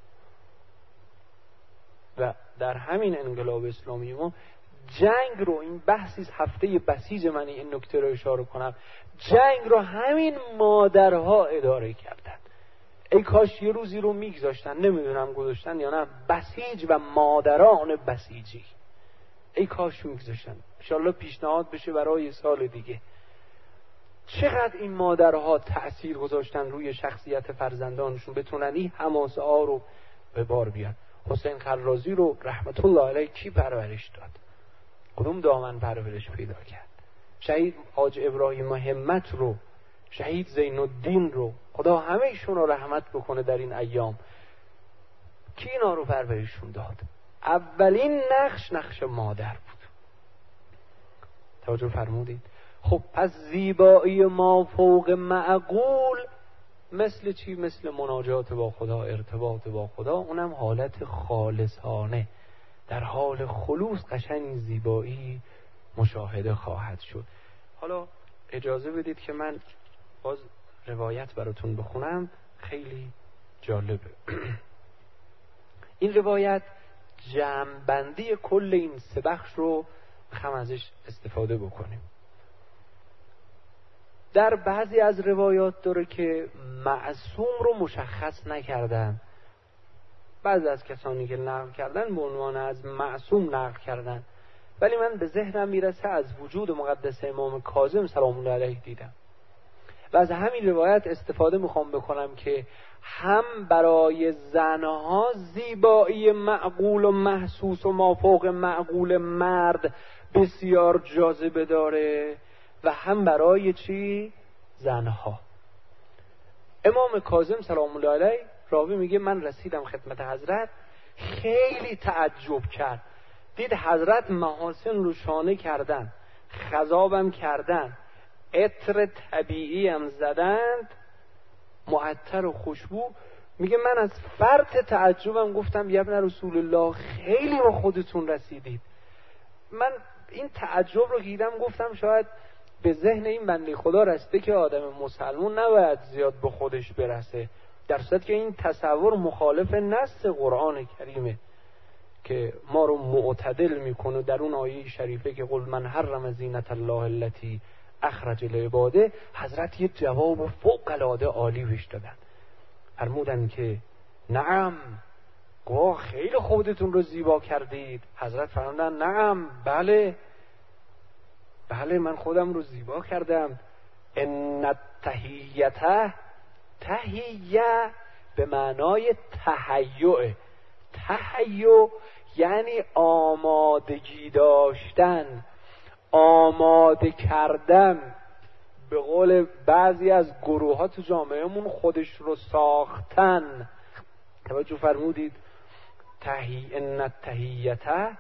و در همین انقلاب اسلامی ما جنگ رو، این بحثی هفته بسیج من این نکته رو اشاره کنم، جنگ رو همین مادرها اداره کردن. ای کاش یه روزی رو میگذاشتن، نمیدونم گذاشتن یا نه، بسیج و مادران بسیجی، ای کاش میگذاشتن. انشالله پیشنهاد بشه برای سال دیگه. چقدر این مادرها تأثیر گذاشتن روی شخصیت فرزندانشون، بتونن این حماسه ها رو به بار بیان. حسین خرازی رو رحمت الله علیه کی پرورش داد؟ کدوم دامن پرورش پیدا کرد؟ شهید حاج ابراهیم همت رو، شهید زین الدین رو، خدا همه ایشون رو رحمت بکنه در این ایام. کی اینا رو پرورششون داد؟ اولین نقش مادر بود. توجه فرمودید؟ خب پس زیبایی ما فوق معقول مثل چی؟ مثل مناجات با خدا، ارتباط با خدا، اونم حالت خالصانه، در حال خلوص قشنگ زیبایی مشاهده خواهد شد. حالا اجازه بدید که من باز روایت براتون بخونم، خیلی جالبه. این روایت جمع‌بندی کل این سه بخش رو میخوام ازش استفاده بکنیم. در بعضی از روایات داره که معصوم رو مشخص نکردن، بعضی از کسانی که نقل کردن به عنوان از معصوم نقل کردن، ولی من به ذهنم میرسه از وجود مقدس امام کاظم سلام الله علیه دیدم و از همین روایت استفاده میخوام بکنم که هم برای زنها زیبایی معقول و محسوس و مافوق معقول مرد بسیار جاذبه داره و هم برای چی؟ زنها. امام کاظم سلام الله علیه راوی میگه من رسیدم خدمت حضرت، خیلی تعجب کرد، دید حضرت محاسن رو شانه کردن، خضابم کردن، عطر طبیعی هم زدند، معطر و خوشبو. میگه من از فرط تعجبم گفتم یا ابن رسول الله خیلی با خودتون رسیدید. من این تعجب رو دیدم، گفتم شاید به ذهن این بنده خدا رسیده که آدم مسلمون نباید زیاد به خودش برسه، در صورتی که این تصور مخالف نص قرآن کریمه که ما رو معتدل میکنه. در اون آیه شریفه که قل من حرم زینت الله التي اخرج لعباده، حضرت یه جواب فوق العاده عالی بهش دادن، فرمودن که نعم، گواه خیلی خودتون رو زیبا کردید. حضرت فرمودن نعم، بله من خودم رو زیبا کردم. ان التحیته، تحیه به معنای تهیع، تهیع یعنی آمادگی داشتن، آماده کردن. به قول بعضی از گروه ها تو جامعهمون خودش رو ساختن. توجه فرمودید؟ ان التحیته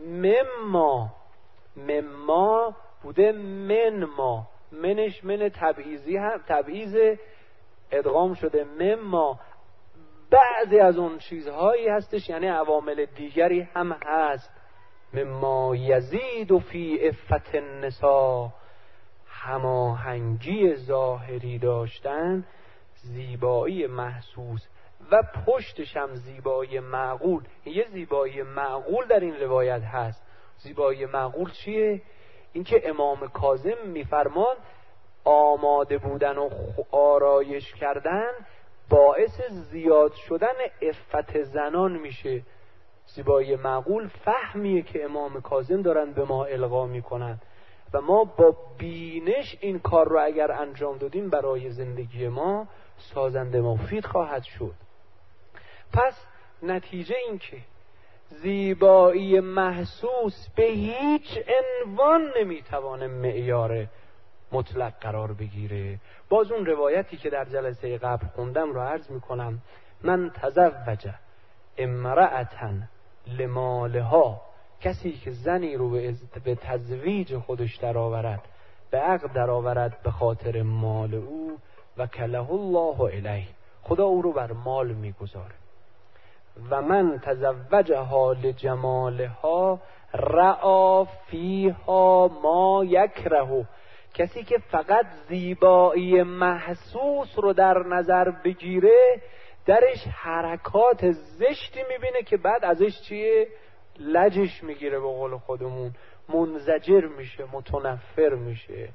مما بوده من ما، منش من تبعیضی هم تبعیض ادغام شده مما، بعضی از اون چیزهایی هستش یعنی عوامل دیگری هم هست. مما یزید فی عفت النساء، هماهنگی ظاهری داشتن، زیبایی محسوس و پشتش هم زیبایی معقول. یه زیبایی معقول در این روایت هست. زیبایی معقول چیه؟ اینکه امام کاظم میفرمان آماده بودن و آرایش کردن باعث زیاد شدن عفت زنان میشه. زیبایی معقول فهمیه که امام کاظم دارن به ما القا میکنن و ما با بینش این کار رو اگر انجام دادیم برای زندگی ما سازنده مفید خواهد شد. پس نتیجه این که زیبایی محسوس به هیچ عنوان نمیتوانه معیار مطلق قرار بگیره. باز اون روایتی که در جلسه قبل خوندم رو عرض میکنم: من تزوج امرأة لمالها، کسی که زنی رو به تزویج خودش درآورد، به عقد درآورد به خاطر مال او، وکله الله الیه، خدا او رو بر مال میگذاره. و من تزوجها لجمالها رعا فیها ما یکره، کسی که فقط زیبایی محسوس رو در نظر بگیره درش حرکات زشتی میبینه که بعد ازش چیه؟ لجش میگیره، به قول خودمون منزجر میشه، متنفر میشه.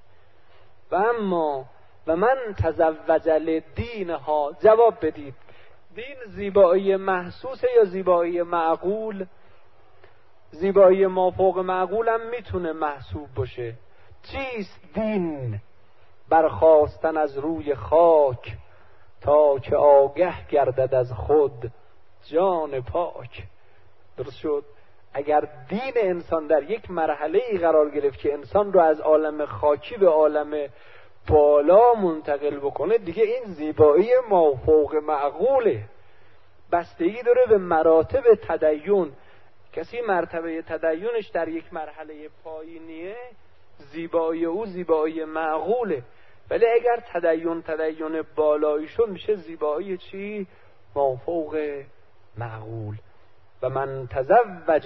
و من تزوج لدینها، جواب بدید دین زیبایی محسوسه یا زیبایی معقول؟ زیبایی مافوق معقول هم میتونه محسوب باشه. چیست دین؟ برخاستن از روی خاک تا که آگه گردد از خود جان پاک. درست شد؟ اگر دین انسان در یک مرحله‌ای قرار گرفت که انسان رو از عالم خاکی به عالم بالا منتقل بکنه، دیگه این زیبایی مافوق معقوله. بستگی داره به مراتب تدین. کسی مرتبه تدینش در یک مرحله پایینیه، زیبایی او زیبایی معقوله، ولی اگر تدین بالایی شد میشه زیبایی چی؟ مافوق معقول. و من تزوج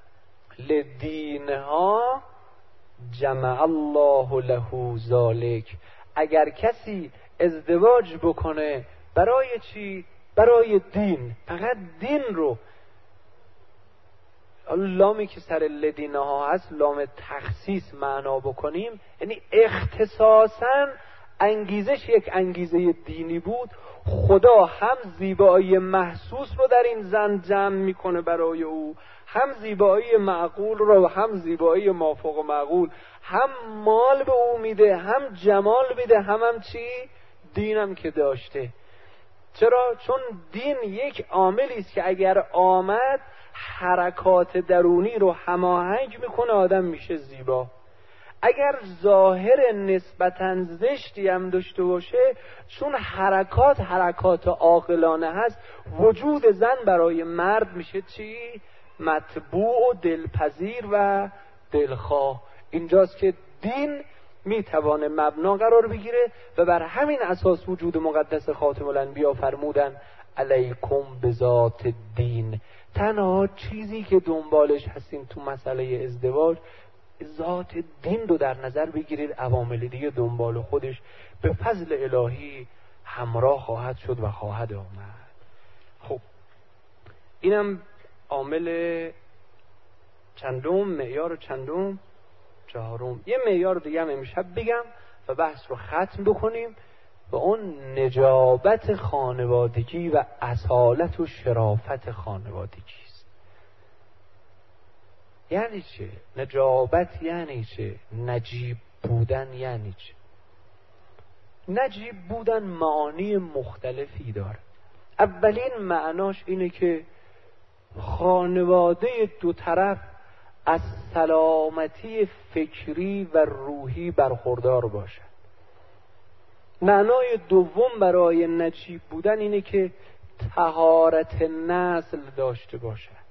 لدینها جمع الله له ذلک. اگر کسی ازدواج بکنه برای چی؟ برای دین، فقط دین رو. لامی که سر لدینها هست لام تخصیص معنا بکنیم، یعنی اختصاصا انگیزش یک انگیزه دینی بود. خدا هم زیبایی محسوس رو در این زن جمع میکنه برای او، هم زیبایی معقول رو، هم زیبایی مافوق معقول، هم مال به او میده، هم جمال میده، هم چی؟ دینم که داشته. چرا؟ چون دین یک عاملی است که اگر آمد حرکات درونی رو هماهنگ میکنه، آدم میشه زیبا. اگر ظاهر نسبتاً زشتی هم داشته باشه، چون حرکات عاقلانه هست، وجود زن برای مرد میشه چی؟ مطبوع و دلپذیر و دلخواه. اینجاست که دین میتوانه مبنا قرار بگیره و بر همین اساس وجود مقدس خاتم الانبیا فرمودن علیکم بذات الدین. تنها چیزی که دنبالش هستیم تو مسئله ازدواج ذات دین رو در نظر بگیرید، عوامل دیگه دنبال خودش به فضل الهی همراه خواهد شد و خواهد آمد. خب اینم عامل چندم، معیار چندم؟ چهارم. یه معیار دیگه هم امشب بگم و بحث رو ختم بکنیم و اون نجابت خانوادگی و اصالت و شرافت خانوادگی است. یعنی چه؟ نجابت یعنی چه؟ نجیب بودن یعنی چه؟ نجیب بودن معانی مختلفی داره. اولین معناش اینه که خانواده دو طرف از سلامتی فکری و روحی برخوردار باشد. معنای دوم برای نجیب بودن اینه که طهارت نسل داشته باشد.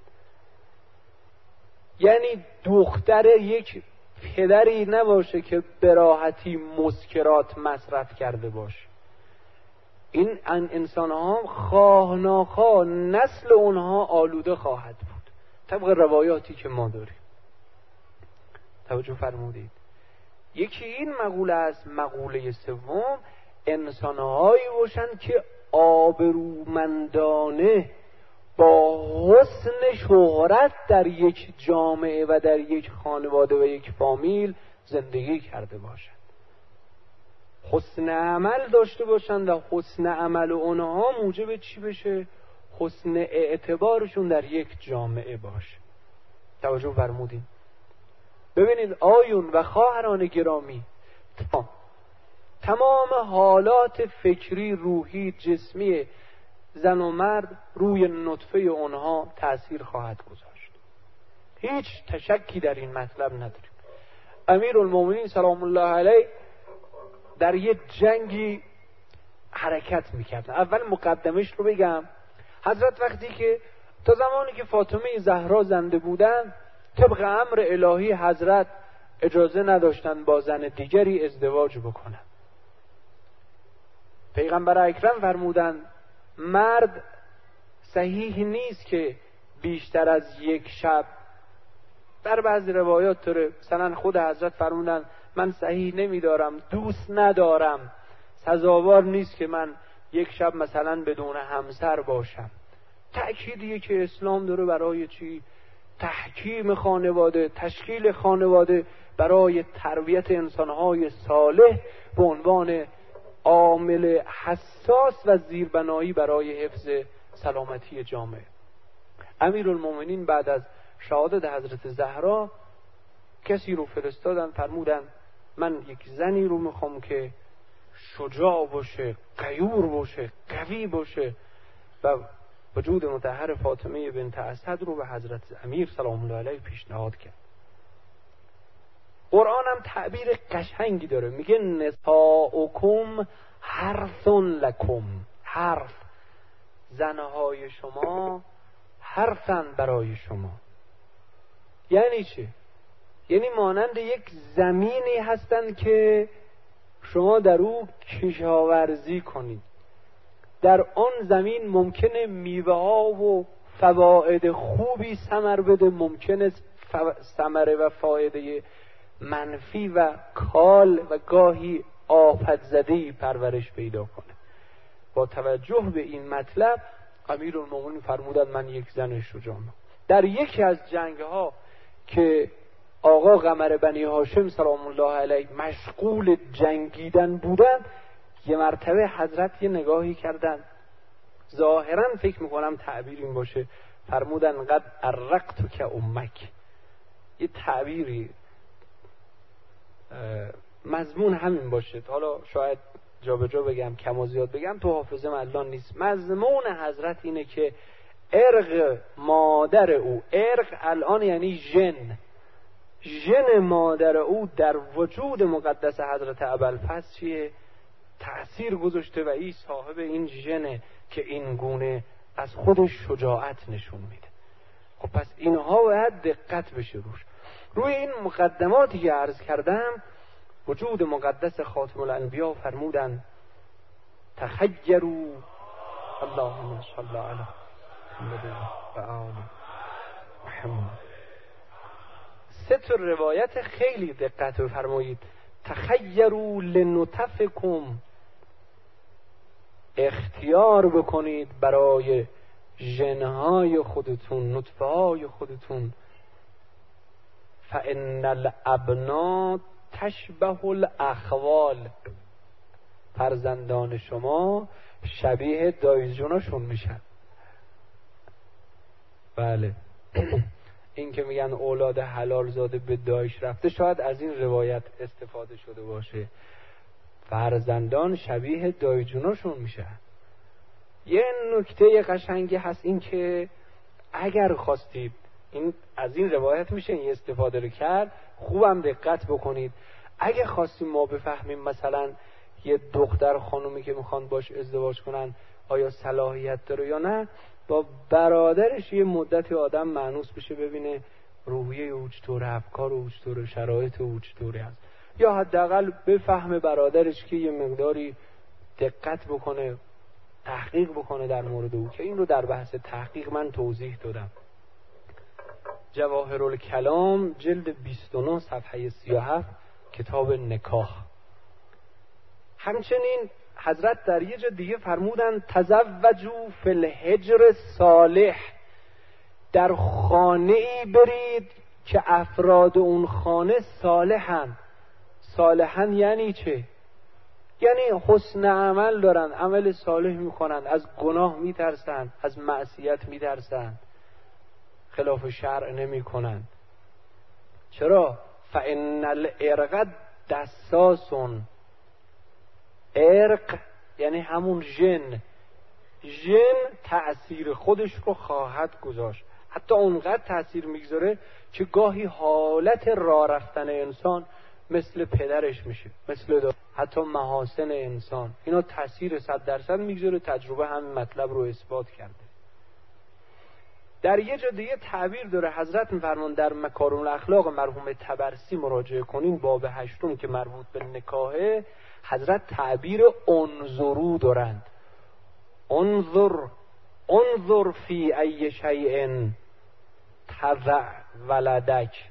یعنی دختر یک پدری نباشه که به راحتی مسکرات مصرف کرده باشه. این انسان ها خواه ناخواه نسل اونها آلوده خواهد بود طبق روایاتی که ما داریم. توجه فرمودید. یکی این مقوله است. مقوله سوم، انسانهایی باشند که آبرومندانه با حسن شهرت در یک جامعه و در یک خانواده و یک فامیل زندگی کرده باشند، حسن عمل داشته باشند و حسن عمل اونها موجب چی بشه؟ حسن اعتبارشون در یک جامعه باشه. توجه فرمودید. ببینید آیون و خواهران گرامی، تمام حالات فکری، روحی، جسمی زن و مرد روی نطفه اونها تأثیر خواهد گذاشت. هیچ تشکی در این مطلب نداریم. امیرالمومنین سلام الله علیه در یک جنگی حرکت میکردن. اول مقدمش رو بگم. حضرت وقتی که تا زمانی که فاطمه زهرا زنده بودن، طبق امر الهی حضرت اجازه نداشتن با زن دیگری ازدواج بکنن. پیغمبر اکرم فرمودن مرد صحیح نیست که بیشتر از یک شب، در بعضی روایات داره مثلا خود حضرت فرمودن من صحیح نمیدارم، دوست ندارم، سزاوار نیست که من یک شب مثلا بدون همسر باشم. تأکیدیه که اسلام داره برای چی؟ تحکیم خانواده، تشکیل خانواده برای تربیت انسانهای صالح به عنوان عامل حساس و زیربنایی برای حفظ سلامتی جامعه. امیرالمومنین بعد از شهادت حضرت زهرا کسی رو فرستادن، فرمودن من یک زنی رو میخوام که شجاع باشه، غیور باشه، قوی باشه، و وجود مطهر فاطمه بنت اسد رو به حضرت امیر سلام الله علیه پیشنهاد کرد. قرآن هم تعبیر قشنگی داره، میگه نساؤکم حرث لکم. حرث زنهای شما حرفن برای شما. یعنی چه؟ یعنی مانند یک زمینی هستند که شما در او کشاورزی کنید. در آن زمین ممکنه میوه ها و فواید خوبی ثمر بده، ممکنه ثمره و فایده منفی و کال و گاهی آفت زده‌ای پرورش پیدا کنه. با توجه به این مطلب امیرالمومنین فرمودند من یک زن شجاعم. در یکی از جنگ ها که آقا قمر بنی هاشم سلام الله علیه مشغول جنگیدن بودند، یه مرتبه حضرت یه نگاهی کردند، ظاهرا فکر میکنم تعبیر این باشه، فرمودن قد ارقت که امک. یه تعبیری مضمون همین باشه، حالا شاید جا به جا بگم کم و زیاد بگم تو حافظه الان نیست. مضمون حضرت اینه که ارق مادر او، ارق الان یعنی ژن مادر او در وجود مقدس حضرت ابوالفضل چیه؟ تأثیر گذاشته و این صاحب این ژنه که این گونه از خودش شجاعت نشون میده. خب پس اینها باید دقت بشه روی این مقدماتی که عرض کردم. وجود مقدس خاتم الانبیا فرمودن تخیروا اللهم صل علی محمد و آل محمد. سه تا روایت خیلی دقت بفرمایید. تخیروا لنطفکم، اختیار بکنید برای ژنهای خودتون، نطفه های خودتون. فان الابنا تشبه الاخوال، فرزندان شما شبیه دایجوناشون میشن. بله این که میگن اولاد حلال زاده به دایش رفته، شاید از این روایت استفاده شده باشه. فرزندان شبیه دایجوناشون میشن. یه نکته قشنگی هست این که اگر خواستید این از این روایت میشه این استفاده رو کرد، خوبم دقت بکنید. اگه خواستیم ما بفهمیم مثلا یه دختر خانومی که میخوان باش ازدواج کنن آیا صلاحیت داره یا نه، با برادرش یه مدتی آدم مانوس بشه، ببینه روحیه او چطوره، افکار او چطوره، شرایط او چطوره هست، یا حداقل بفهمه برادرش که یه مقداری دقت بکنه، تحقیق بکنه در مورد او، که این رو در بحث تحقیق من توضیح دادم. جواهرالکلام جلد 29 صفحه 37 کتاب نکاح. همچنین حضرت در یه جا دیگه فرمودن تزوجوا فی الحجر صالح، در خانه ای برید که افراد اون خانه صالحن. صالحن یعنی چه؟ یعنی حسن عمل دارن، عمل صالح میکنن، از گناه میترسن، از معصیت میترسن، خلاف شرع نمی کنند. چرا؟ فإن العرق دساس، عرق یعنی همون ژن تأثیر خودش رو خواهد گذاشت. حتی اونقدر تأثیر میگذاره که گاهی حالت راه رفتن انسان مثل پدرش میشه، مثل حتی محاسن انسان، اینا تأثیر 100% میگذاره. تجربه همین مطلب رو اثبات کرده. در یه جا دیگه تعبیر داره حضرت میفرمان در مکارم الاخلاق مرحوم طبرسی مراجعه کنین باب 8 که مربوط به نکاحه، حضرت تعبیر انظرو دارند. انظر فی ای شیء تضع ولدک،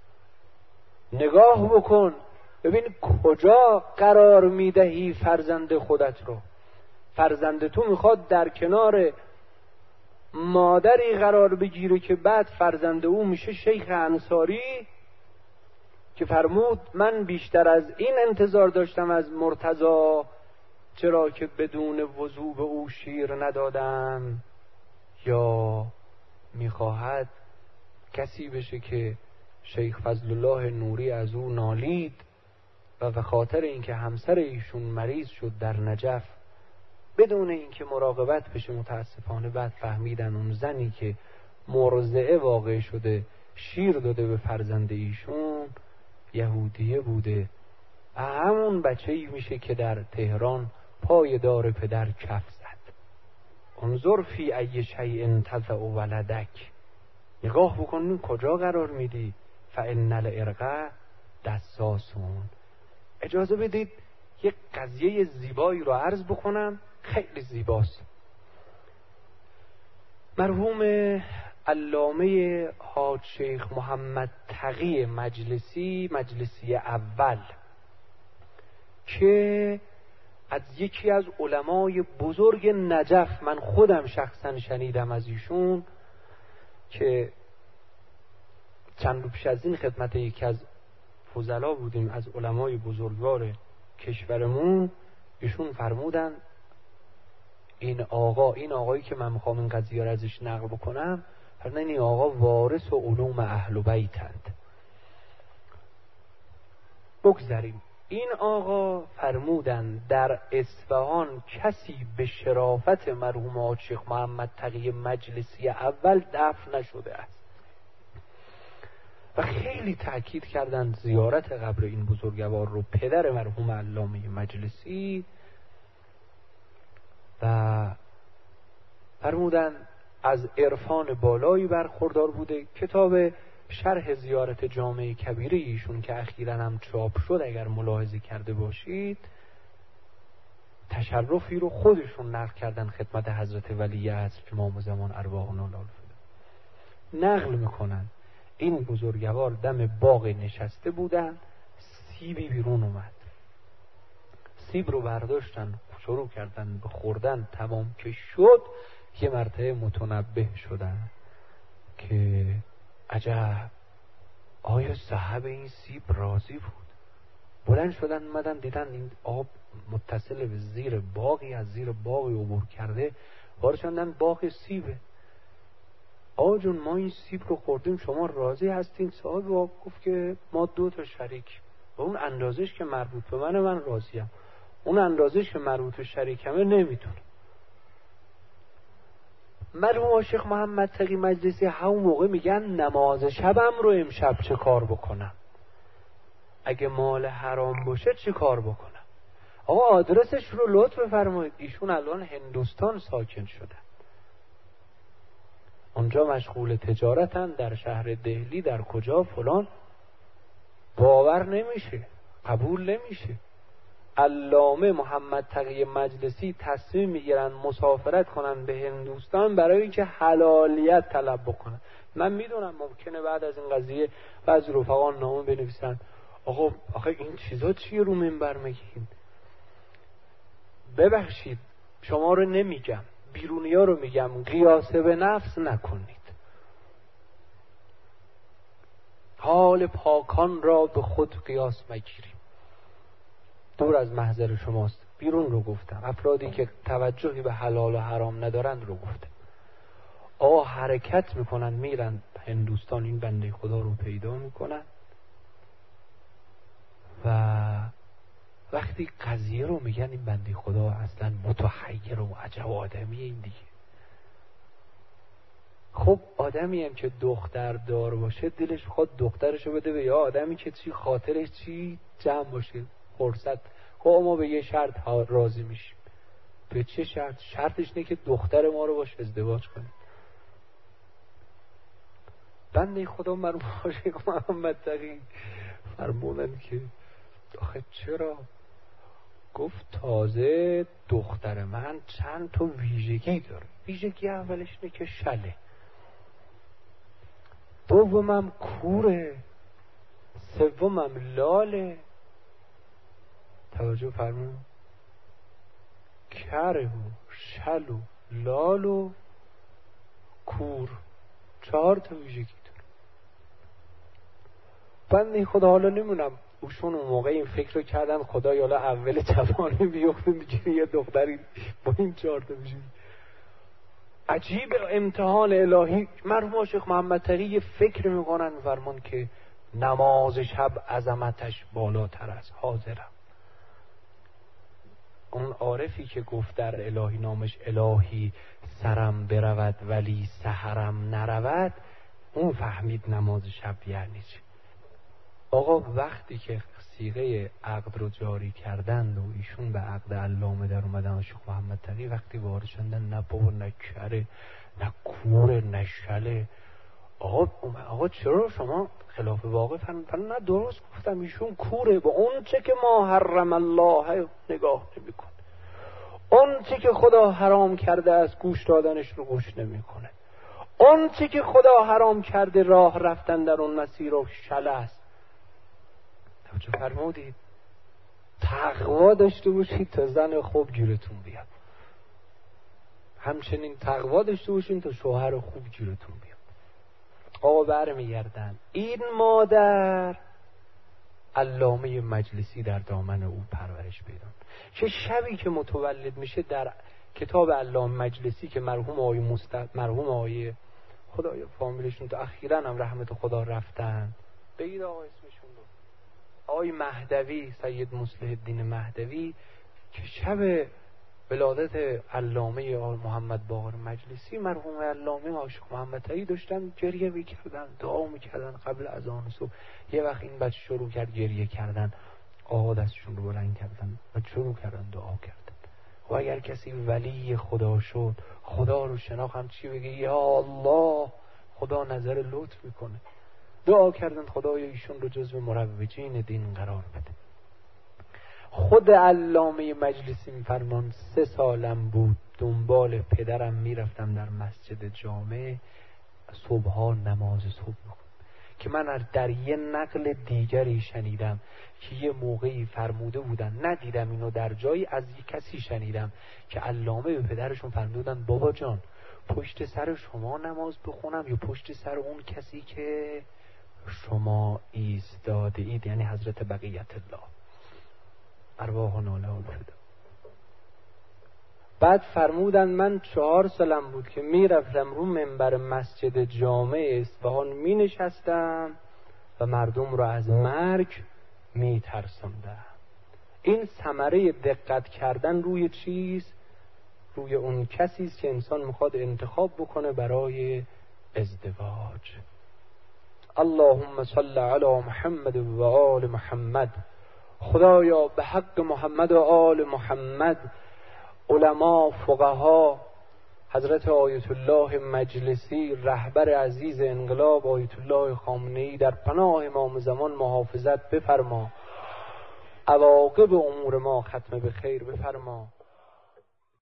نگاه بکن ببین کجا قرار میدهی فرزند خودت رو. فرزند تو میخواد در کنار مادری قرار بگیره که بعد فرزند او میشه شیخ انصاری که فرمود من بیشتر از این انتظار داشتم از مرتضی، چرا که بدون وضو به او شیر ندادم. یا میخواهد کسی بشه که شیخ فضل الله نوری از او نالید و به خاطر اینکه همسر ایشون مریض شد در نجف، بدون اینکه مراقبت بشه متاسفانه بعد فهمیدن اون زنی که مرضعه واقع شده شیر داده به فرزند ایشون یهودیه بوده. همون بچه‌ای میشه که در تهران پای دار پدر کف زد. انظر فی ای شیء تضع ولدک، نگاه بکن کجا قرار میدی. فان العرق دساسون. اجازه بدید یک قضیه زیبایی رو عرض بکنم، خیلی زیباست. مرحوم علامه حاج شیخ محمد تقی مجلسی اول که از یکی از علمای بزرگ نجف، من خودم شخصا شنیدم از ایشون که چند روز پیش از این خدمت یکی از فضلا بودیم از علمای بزرگوار کشورمون، ایشون فرمودن این آقایی که من میخوام این قضیه رو ازش نقل بکنم، فرمودن این آقا وارث و علوم اهل بیتند. بگذاریم. این آقا فرمودن در اصفهان کسی به شرافت مرحوم حاج شیخ محمد تقی مجلسی اول دفن نشده است و خیلی تأکید کردند زیارت قبر این بزرگوار رو پدر مرحوم علامه مجلسی و فرمودن از عرفان بالایی برخوردار بوده. کتاب شرح زیارت جامع کبیره ایشون که اخیراً هم چاپ شد اگر ملاحظه کرده باشید، تشرفی رو خودشون نقل کردن خدمت حضرت ولی عصر امام زمان ارواحنا الالفدا. نقل میکنن این بزرگوار دم باغ نشسته بودن، سیبی بیرون اومد، سیب رو برداشتن شروع کردن به خوردن، تمام که شد یه مرتبه متنبه شدن که عجب آیا صاحب این سیب راضی بود؟ بلند شدن اومدن دیدن این آب متصل به زیر باغی، از زیر باغی عبور کرده، وارد شدن باغ سیبه. آقا جون ما این سیب رو خوردیم، شما راضی هستین؟ صاحب باغ گفت که ما 2 شریک و اون اندازش که مربوط به من راضیم، اون اندازش که مربوط به شریکمه نمیتونه. مرحوم شیخ محمد تقی مجلسی همون موقع میگن نماز شبم رو امشب چه کار بکنم؟ اگه مال حرام باشه چه کار بکنم؟ آقا آدرسش رو لطف بفرمایید. ایشون الان هندوستان ساکن شده، اونجا مشغول تجارتن، در شهر دهلی، در کجا فلان. باور نمیشه، قبول نمیشه. علامه محمد تقی مجلسی تصمیم میگیرن مسافرت کنن به هندوستان برای اینکه حلالیت طلب بکنن. من میدونم ممکنه بعد از این قضیه بعضی رفقا نامه بنویسن آقا آخه این چیزا چیه رو منبر میگین؟ ببخشید شما رو نمیگم، بیرونیا رو میگم، قیاس به نفس نکنید. حال پاکان را به خود قیاس مگیریم. دور از محضر شماست، بیرون رو گفتم. افرادی که توجهی به حلال و حرام ندارند رو گفتم. حرکت میکنن میرن هندوستان، این بنده خدا رو پیدا میکنن و وقتی قضیه رو میگن این بنده خدا اصلا متحیر و عجب آدمیه این دیگه. خب آدمی هم که دختر دار باشه دلش بخواد دخترشو بده به یه آدمی که چی خاطرش چی جمع باشه، فرصت. خب ما به یه شرط راضی میشیم. به چه شرط؟ شرطش اینه که دختر ما رو باش ازدواج کنه. بنده خدا مرحوم شیخ محمد تقی فرمودن که آخه چرا؟ گفت تازه دختر من چند تا ویژگی داره. ویژگی اولش اینه که شله، دومم کوره، سومم لاله. توجه فرمون، کره و شل و لال و کور، 4 تا ویژگی داره. بنده خدا حالا نمونم اوشون اون موقع این فکر رو کردن خدای حالا اول جوانی بیفته میگیری یه دختری با این 4 تا ویژگی. عجیب امتحان الهی. مرحوم شیخ محمد تقی یه فکر میکنن فرمان که نماز شب عظمتش بالاتر از حاضرم. اون عارفی که گفت در الهی نامش الهی سرم برود ولی سحرم نرود، اون فهمید نماز شب یعنی چی. آقا وقتی که صیغه عقد رو جاری کردند و ایشون به عقد علامه در اومدن، شیخ محمد تقی وقتی وارد شدن، نه بابا نه کره نه کوره نه شله. آقا چرا شما خلاف واقع فرمودن؟ نه درست گفتم، ایشون کوره، با اون چه که ما حرم الله نگاه نمی‌کنه، اون چه که خدا حرام کرده از گوش دادنش رو گوش نمی‌کنه، اون چه که خدا حرام کرده راه رفتن در اون مسیر رو شله است. چه فرمودید؟ تقوا داشته باشید تا زن خوب گیرتون بیاد، همچنین تقوا داشته باشید تا شوهر خوب گیرتون بیاد. آقا برمیگردن، این مادر علامه مجلسی در دامن او پرورش پیدا. چه شبی که متولد میشه در کتاب علامه مجلسی که مرحوم آقای خدایا فامیلشون تو اخیراً هم رحمت خدا رفتن، بگید آقا اسمشون رو، آقای مهدوی، سید مصلح الدین مهدوی، که شب ولادت علامه محمد باقر مجلسی مرحوم علامه عاشق محمد تقی داشتن گریه میکردن، دعا میکردن قبل اذان صبح. یه وقت این بچه شروع کرد گریه کردن، آقا دستشون رو بلند کردن و شروع کردن دعا کردن. و اگر کسی ولی خدا شد، خدا رو شناخت، هم چی بگه؟ یا الله، خدا نظر لطف میکنه. دعا کردن خدای ایشون رو جزو مروجین دین قرار بده. خود علامه مجلسی میفرمان 3 سالم بود دنبال پدرم میرفتم در مسجد جامع صبحها نماز صبح میخوندم، که من در یه نقل دیگری شنیدم که یه موقعی فرموده بودن، ندیدم اینو در جایی، از یک کسی شنیدم که علامه به پدرشون فرمودن بابا جان پشت سر شما نماز بخونم یا پشت سر اون کسی که شما ایستاده اید، یعنی حضرت بقیت الله ارواحنا له الفدا. بعد فرمودن من 4 سالم بود که میرفتم رو منبر مسجد جامع اصفهان می نشستم و مردم رو از مرگ می ترسوندم. این ثمره دقت کردن روی چیز؟ روی اون کسی است که انسان میخواد انتخاب بکنه برای ازدواج. اللهم صل علی محمد و آل محمد. خدایا به حق محمد و آل محمد، علما، فقها، حضرت آیت الله مجلسی رهبر عزیز انقلاب، آیت الله خامنه‌ای، در پناه امام زمان محافظت بفرما، عواقب امور ما ختم به خیر بفرما.